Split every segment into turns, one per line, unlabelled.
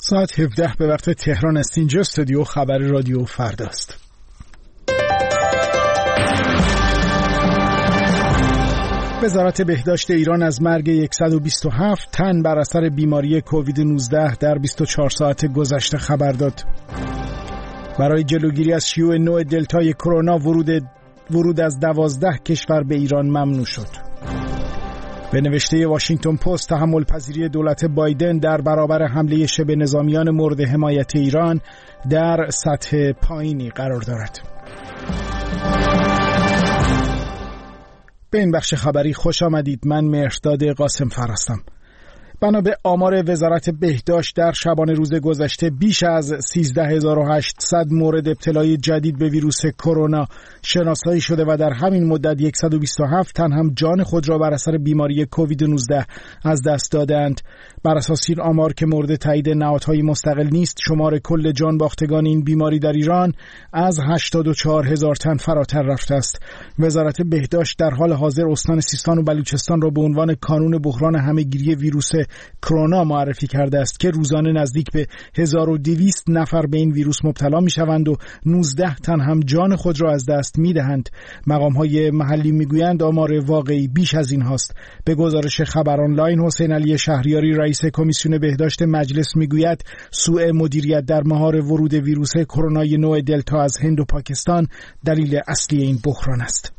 ساعت 17 به وقت تهران است. اینجا استودیو خبر رادیو فرداست. وزارت بهداشت ایران از مرگ 127 تن بر اثر بیماری کووید 19 در 24 ساعت گذشته خبر داد. برای جلوگیری از شیوع نوع دلتای کرونا ورود از 12 کشور به ایران ممنوع شد. به نوشته واشنگتن پست، تحمل پذیری دولت بایدن در برابر حمله شبه نظامیان مورد حمایت ایران در سطح پایینی قرار دارد. به این بخش خبری خوش آمدید. من مهرداد قاسم فر هستم. بنا به آمار وزارت بهداشت در شبانه روز گذشته بیش از 13800 مورد ابتلای جدید به ویروس کرونا شناسایی شده و در همین مدت 127 تن هم جان خود را بر اثر بیماری کووید 19 از دست دادند. بر اساس این آمار که مورد تایید نهادهای مستقل نیست، شمار کل جان باختگان این بیماری در ایران از 84000 تن فراتر رفته است. وزارت بهداشت در حال حاضر استان سیستان و بلوچستان را به عنوان کانون بحران همهگیری ویروس کرونا معرفی کرده است که روزانه نزدیک به 1200 نفر به این ویروس مبتلا می شوند و 19 تن هم جان خود را از دست می دهند. مقام‌های محلی می گویند آمار واقعی بیش از این هاست. به گزارش خبر آنلاین، حسین علی شهریاری رئیس کمیسیون بهداشت مجلس می گوید سوء مدیریت در مهار ورود ویروس کرونای نوع دلتا از هند و پاکستان دلیل اصلی این بحران است.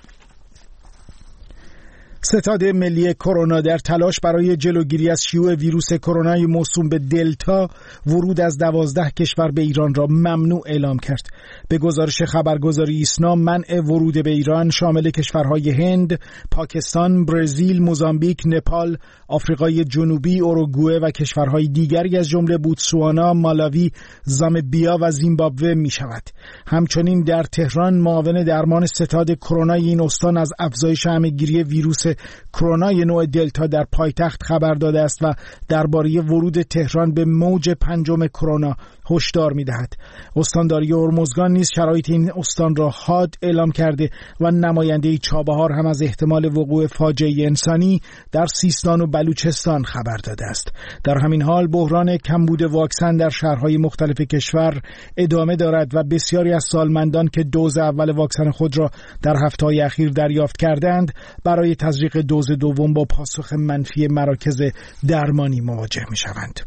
ستاد ملی کرونا در تلاش برای جلوگیری از شیوع ویروس کرونای موسوم به دلتا ورود از 12 کشور به ایران را ممنوع اعلام کرد. به گزارش خبرگزاری ایسنا، منع ورود به ایران شامل کشورهای هند، پاکستان، برزیل، موزامبیک، نپال، آفریقای جنوبی، اوروگوئه و کشورهای دیگری از جمله بوتسوانا، مالاوی، زامبیا و زیمبابوه می شود. همچنین در تهران معاون درمان ستاد کرونای این استان از افزایش همهگیری ویروس کرونای نوع دلتا در پایتخت خبر داده است و درباره ورود تهران به موج 5 کرونا هشدار می‌دهد. استانداری هرمزگان نیز شرایط این استان را حاد اعلام کرده و نماینده چابهار هم از احتمال وقوع فاجعه انسانی در سیستان و بلوچستان خبر داده است. در همین حال بحران کمبود واکسن در شهرهای مختلف کشور ادامه دارد و بسیاری از سالمندان که دوز اول واکسن خود را در هفته‌های اخیر دریافت کردند برای تزریق دوز دوم با پاسخ منفی مراکز درمانی مواجه می‌شوند.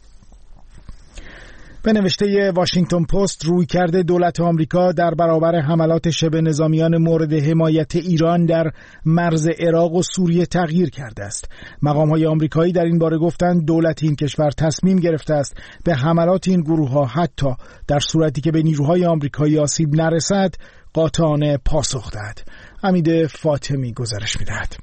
به نوشته واشنگتن پست، رویکرد دولت آمریکا در برابر حملات شبه نظامیان مورد حمایت ایران در مرز عراق و سوریه تغییر کرده است. مقام‌های آمریکایی در این باره گفتند دولت این کشور تصمیم گرفته است به حملات این گروه‌ها حتی در صورتی که به نیروهای آمریکایی آسیب نرسد قاطعانه پاسخ دهد. حمید فاطمی گزارش می‌دهد.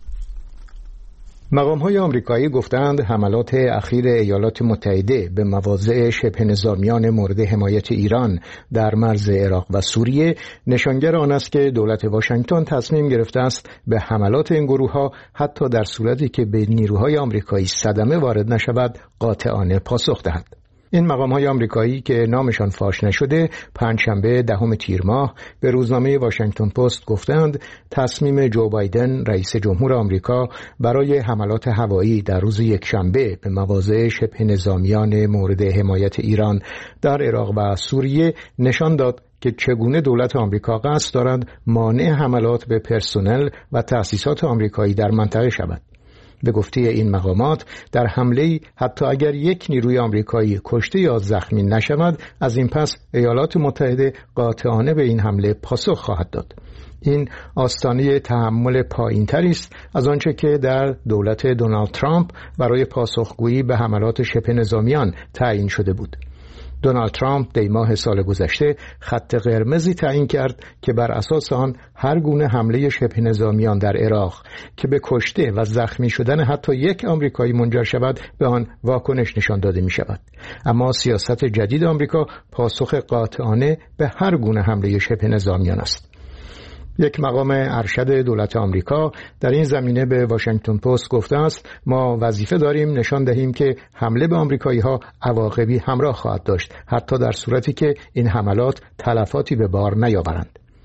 مقام‌های آمریکایی گفتند حملات اخیر ایالات متحده به مواضع شبه نظامیان مورد حمایت ایران در مرز عراق و سوریه نشانگر آن است که دولت واشنگتن تصمیم گرفته است به حملات این گروه‌ها حتی در صورتی که به نیروهای آمریکایی صدمه وارد نشود قاطعانه پاسخ دهد. این مقام‌های آمریکایی که نامشان فاش نشده پنجشنبه 10 تیر ماه به روزنامه واشنگتن پست گفتند تصمیم جو بایدن رئیس جمهور آمریکا برای حملات هوایی در روز یکشنبه به مواضع شبه نظامیان مورد حمایت ایران در عراق و سوریه نشان داد که چگونه دولت آمریکا قصد دارد مانع حملات به پرسنل و تأسیسات آمریکایی در منطقه شود. به گفته این مقامات در حمله حتی اگر یک نیروی آمریکایی کشته یا زخمی نشود، از این پس ایالات متحده قاطعانه به این حمله پاسخ خواهد داد. این آستانه تحمل پایین‌تری است از آنچه که در دولت دونالد ترامپ برای پاسخگویی به حملات شبه نظامیان تعیین شده بود. دونالد ترامپ دی ماه سال گذشته خط قرمزی تعیین کرد که بر اساس آن هر گونه حمله شبه نظامیان در عراق که به کشته و زخمی شدن حتی یک آمریکایی منجر شود به آن واکنش نشان داده می شود. اما سیاست جدید آمریکا پاسخ قاطعانه به هر گونه حمله شبه نظامیان است. یک مقام ارشد دولت آمریکا در این زمینه به واشنگتن پست گفته است ما وظیفه داریم نشان دهیم که حمله به آمریکایی‌ها عواقبی همراه خواهد داشت، حتی در صورتی که این حملات تلفاتی به بار نیاورند.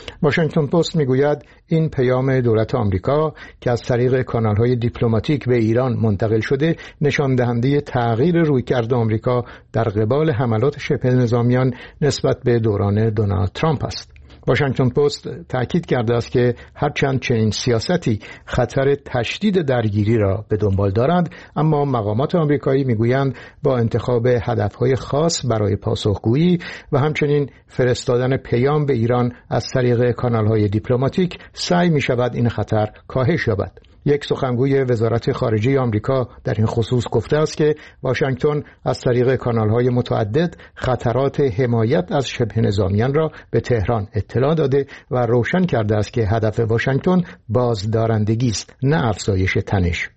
واشنگتن پست میگوید این پیام دولت آمریکا که از طریق کانال‌های دیپلماتیک به ایران منتقل شده نشان دهنده تغییر رویکرد آمریکا در قبال حملات شبه نظامیان نسبت به دوران دونالد ترامپ است. واشنگتن پست تأکید کرده است که هرچند چنین سیاستی خطر تشدید درگیری را به دنبال دارد، اما مقامات آمریکایی میگویند با انتخاب هدفهای خاص برای پاسخگویی و همچنین فرستادن پیام به ایران از طریق کانال‌های دیپلماتیک سعی می‌شود این خطر کاهش یابد. یک سخنگوی وزارت خارجه آمریکا در این خصوص گفته است که واشنگتن از طریق کانال‌های متعدد خطرات حمایت از شبه نظامیان را به تهران اطلاع داده و روشن کرده است که هدف واشنگتن بازدارندگی است، نه افزایش تنش.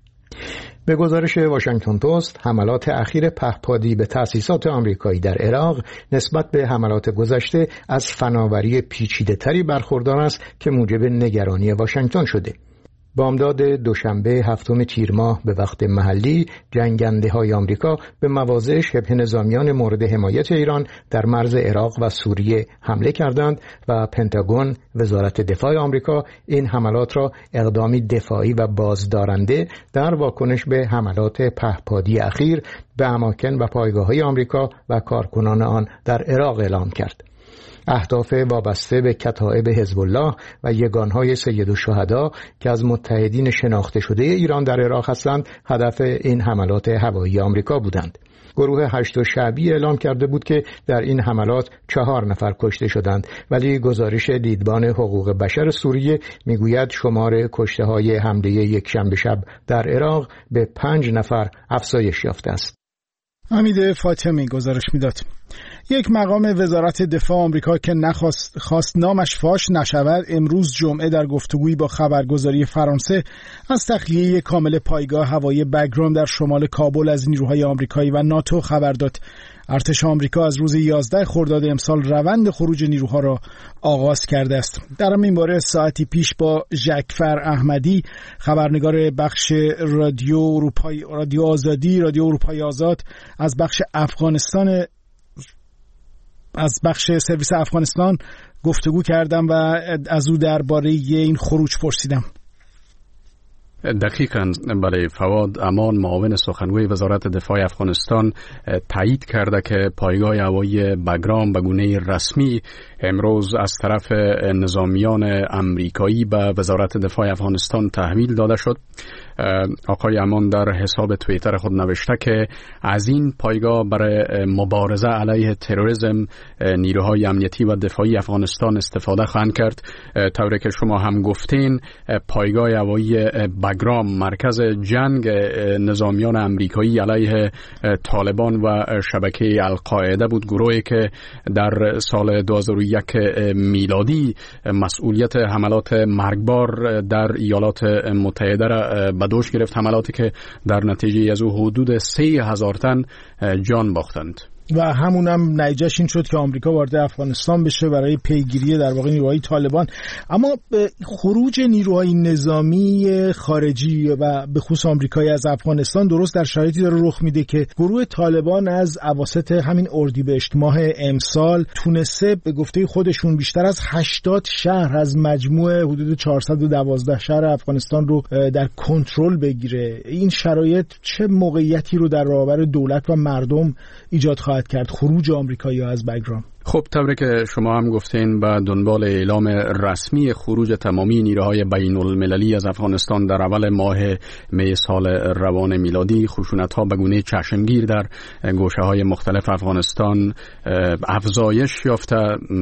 به گزارش واشنگتن پست، حملات اخیر پهپادی به تأسیسات آمریکایی در عراق نسبت به حملات گذشته از فناوری پیچیده‌تری برخوردار است که موجب نگرانی واشنگتن شده. بامداد دوشنبه 7 تیر ماه به وقت محلی، جنگنده‌های آمریکا به مواضع شبه نظامیان مورد حمایت ایران در مرز عراق و سوریه حمله کردند و پنتاگون، وزارت دفاع آمریکا، این حملات را اقدامی دفاعی و بازدارنده در واکنش به حملات پهپادی اخیر به اماکن و پایگاه‌های آمریکا و کارکنان آن در عراق اعلام کرد. اهداف وابسته به کتائب حزب الله و یگانهای سیدالشهدا که از متحدین شناخته شده ایران در عراق هستند، هدف این حملات هوایی آمریکا بودند. گروه 8 شعبی اعلام کرده بود که در این حملات 4 نفر کشته شدند، ولی گزارش دیدبان حقوق بشر سوریه میگوید شمار کشته‌های حمله یکشنبه شب در عراق به 5 نفر افزایش یافته است.
حمید فاطمی گزارش میداد. یک مقام وزارت دفاع آمریکا که خواست نامش فاش نشود، امروز جمعه در گفتگویی با خبرگزاری فرانسه از تخلیه کامل پایگاه هوایی بگرام در شمال کابل از نیروهای آمریکایی و ناتو خبر داد. ارتش آمریکا از روز 11 خرداد امسال روند خروج نیروها را آغاز کرده است. در این باره ساعتی پیش با ژکفر احمدی، خبرنگار بخش رادیو آزادی، رادیو اروپای آزاد از بخش سرویس افغانستان گفتگو کردم و از او درباره این خروج پرسیدم.
دقیقاً بله، فواد امان، معاون سخنگوی وزارت دفاع افغانستان، تایید کرده که پایگاه هوایی بگرام به گونه رسمی امروز از طرف نظامیان آمریکایی به وزارت دفاع افغانستان تحویل داده شد. آقای امان در حساب توییتر خود نوشته که از این پایگاه برای مبارزه علیه تروریسم نیروهای امنیتی و دفاعی افغانستان استفاده خواهند کرد. طوری که شما هم گفتین، پایگاه هوایی بگرام مرکز جنگ نظامیان امریکایی علیه طالبان و شبکه القاعده بود، گروهی که در سال 2001 میلادی مسئولیت حملات مرگبار در ایالات متحده را به دوش گرفت، حملاتی که در نتیجه از او حدود 3,000 تن جان باختند.
و همونم نتیجهش این شد که آمریکا وارد افغانستان بشه برای پیگیری در واقع نیروهای طالبان. اما خروج نیروهای نظامی خارجی و به خصوص آمریکایی از افغانستان درست در شرایطی داره رخ میده که گروه طالبان از اواسط همین اردیبهشت ماه امسال تونسته به گفته خودشون بیشتر از 80 شهر از مجموع حدود 412 شهر افغانستان رو در کنترل بگیره. این شرایط چه موقعیتی رو در برابر دولت و مردم ایجاد خواهد کرد خروج آمریکایی از بگرام؟
خب طوری که شما هم گفتین، به دنبال اعلام رسمی خروج تمامی نیروهای بین المللی از افغانستان در اول ماه می سال روان میلادی، خشونت‌ها به گونه چشمگیر در گوشه‌های مختلف افغانستان افزایش یافته.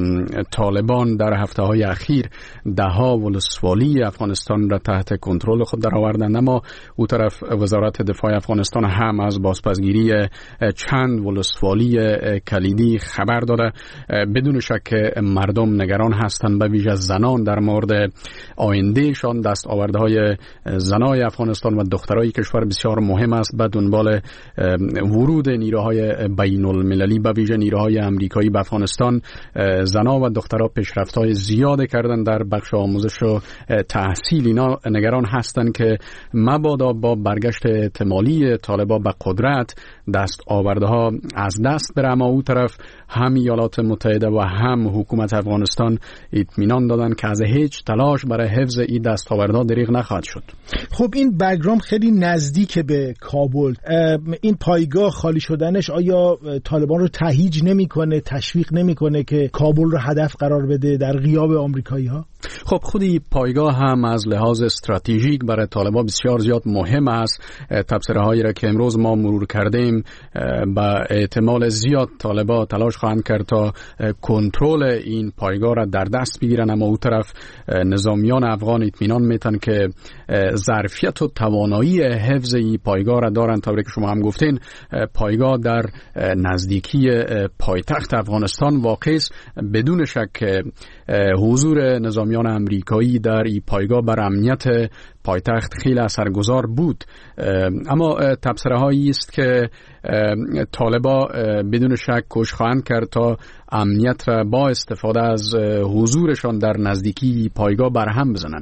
طالبان در هفته‌های اخیر ده‌ها ولسوالی افغانستان را تحت کنترل خود درآوردند، اما او طرف وزارت دفاع افغانستان هم از بازپسگیری چند ولسوالی کلیدی خبر داده. بدون شک مردم نگران هستند، به ویژه زنان، در مورد آیندهشان. دستاوردهای زنای افغانستان و دخترای کشور بسیار مهم است. به دنبال ورود نیروهای بین المللی، به ویژه نیروهای آمریکایی به افغانستان، زنا و دخترها پیشرفت‌های زیاد کردن در بخش آموزش و تحصیل. اینا نگران هستند که مبادا با برگشت احتمالی طالبان به قدرت دستاوردها از دست بره. اما او طرف هم ایالات ایالات متحده و هم حکومت افغانستان اطمینان دادند که از هیچ تلاش برای حفظ این دستاوردها دریغ نخواهد شد.
خب این بک‌گراند خیلی نزدیک به کابل. این پایگاه خالی شدنش آیا طالبان رو تهییج نمی‌کنه، تشویق نمی‌کنه که کابل رو هدف قرار بده در غیاب آمریکایی‌ها؟
خب خودی پایگاه هم از لحاظ استراتژیک برای طالبان بسیار زیاد مهم است. تبصره‌هایی را که امروز ما مرور کردیم با احتمال زیاد طالبان تلاش خواهند کرد تا کنترل این پایگاه را در دست بگیرن، اما اون طرف نظامیان افغان اطمینان میتن که ظرفیت و توانایی حفظ این پایگاه را دارند. طوری که شما هم گفتین پایگاه در نزدیکی پایتخت افغانستان واقع است. بدون شک حضور نظامیان امریکایی در این پایگاه بر امنیت پایتخت خیلی اثرگذار بود، اما تبصره‌هایی است که طالبان بدون شک کوشش خواهند کرد تا امنیت را با استفاده از حضورشان در نزدیکی پایگاه برهم بزنند.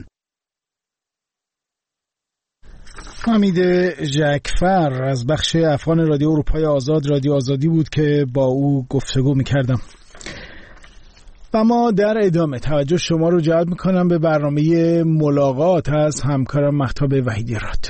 حمید ژکفر از بخش افغان رادیو اروپای آزاد، رادیو آزادی بود که با او گفتگو می‌کردم. و ما در ادامه توجه شما رو جلب میکنم به برنامه ملاقات از همکارم مهتاب وحیدی‌راد.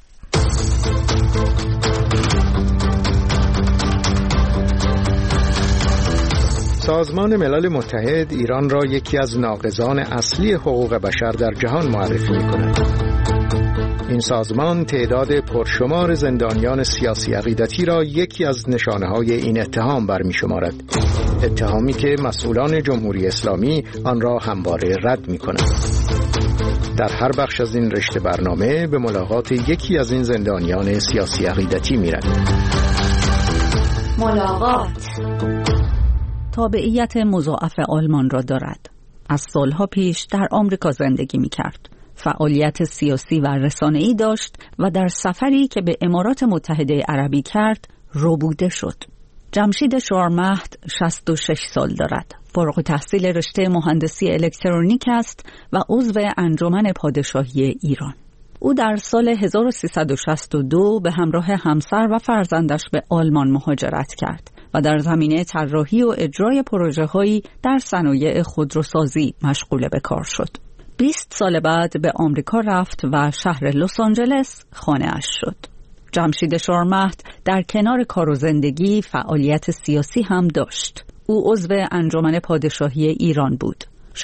سازمان ملل متحد ایران را یکی از ناقضان اصلی حقوق بشر در جهان معرفی می‌کند. این سازمان تعداد پرشمار زندانیان سیاسی عقیدتی را یکی از نشانه‌های این اتهام برمی‌شمارد. اتهامی که مسئولان جمهوری اسلامی آن را همواره رد می‌کنند. در هر بخش از این رشته برنامه به ملاقات یکی از این زندانیان سیاسی عقیدتی می‌رویم.
ملاقات تابعیت مضاعف آلمان را دارد. از سالها پیش در آمریکا زندگی می‌کرد. فعالیت سیاسی و رسانه‌ای داشت و در سفری که به امارات متحده عربی کرد ربوده شد. جمشید شورمهد 66 سال دارد. فارغ التحصیل رشته مهندسی الکترونیک است و عضو انجمن پادشاهی ایران. او در سال 1362 به همراه همسر و فرزندش به آلمان مهاجرت کرد و در زمینه طراحی و اجرای پروژه‌هایی در صنایع خودروسازی مشغول به کار شد. 20 سال بعد به آمریکا رفت و شهر لس آنجلس خانه‌اش شد. جمشید شورمهد در کنار کار و زندگی فعالیت سیاسی هم داشت. او عضو انجمن پادشاهی ایران بود.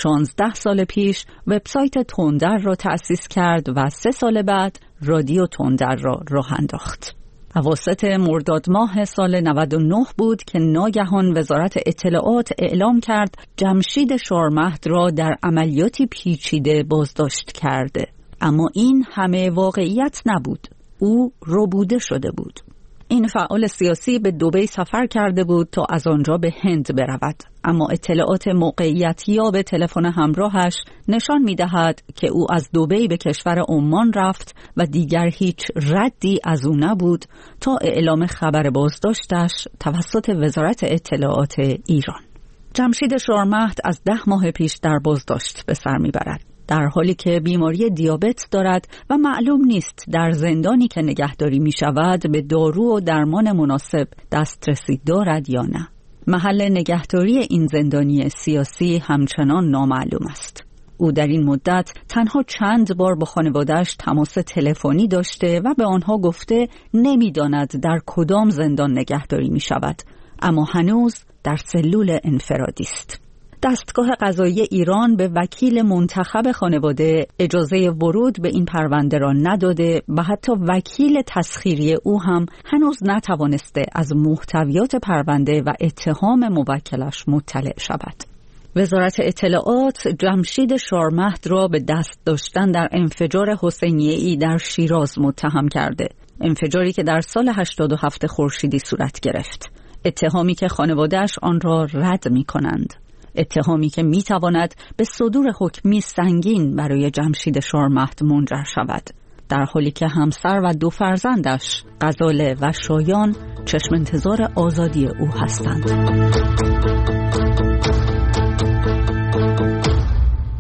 16 سال پیش وبسایت تندر را تأسیس کرد و 3 سال بعد رادیو تندر را راه انداخت. اواسط مرداد ماه سال 99 بود که ناگهان وزارت اطلاعات اعلام کرد جمشید شورمهد را در عملیاتی پیچیده بازداشت کرده. اما این همه واقعیت نبود. او ربوده شده بود. این فعال سیاسی به دبی سفر کرده بود تا از آنجا به هند برود، اما اطلاعات موقعیتیاب تلفن همراهش نشان می‌دهد که او از دبی به کشور عمان رفت و دیگر هیچ ردی از او نبود تا اعلام خبر بازداشتش توسط وزارت اطلاعات ایران. جمشید شورمهد از 10 ماه پیش در بازداشت به سر می‌برد، در حالی که بیماری دیابت دارد و معلوم نیست در زندانی که نگهداری می شود به دارو و درمان مناسب دسترسی دارد یا نه. محل نگهداری این زندانی سیاسی همچنان نامعلوم است. او در این مدت تنها چند بار با خانواده‌اش تماس تلفنی داشته و به آنها گفته نمی‌داند در کدام زندان نگهداری می شود، اما هنوز در سلول انفرادی است. دستگاه قضایی ایران به وکیل منتخب خانواده اجازه ورود به این پرونده را نداده و حتی وکیل تسخیری او هم هنوز نتوانسته از محتویات پرونده و اتهام موکلش مطلع شود. وزارت اطلاعات جمشید شورمهد را به دست داشتن در انفجار حسینیه‌ای در شیراز متهم کرده. انفجاری که در سال 87 خورشیدی صورت گرفت. اتهامی که خانواده‌اش آن را رد می‌کنند. اتهامی که میتواند به صدور حکمی سنگین برای جمشید شورمهد منجر شود، در حالی که همسر و 2 فرزندش غزاله و شایان چشم انتظار آزادی او هستند.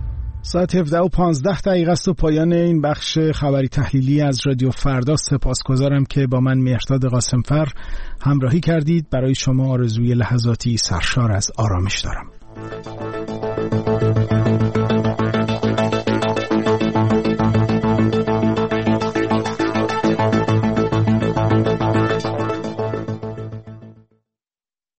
ساعت 17:15 است و پایان این بخش خبری تحلیلی از رادیو فردا. سپاسگزارم که با من مهرداد قاسمفر همراهی کردید. برای شما آرزوی لحظاتی سرشار از آرامش دارم.